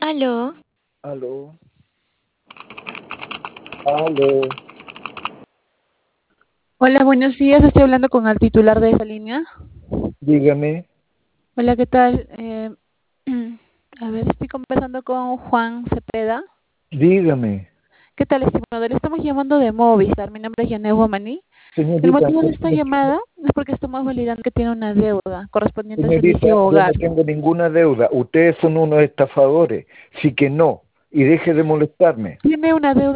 Aló, Aló, aló. Hola, buenos días. Estoy hablando con el titular de esa línea. Dígame, Hola, ¿qué tal? A ver, estoy conversando con Juan Cepeda. dígame. ¿Qué tal, estimado? Le estamos llamando de Movistar. Mi nombre es Yanet Guamaní. El Señorita, motivo de esta llamada es porque estamos validando que tiene una deuda correspondiente al señorita, servicio yo no hogar. tengo ninguna deuda. Ustedes son unos estafadores. Sí que no. Y deje de molestarme. Tiene una deuda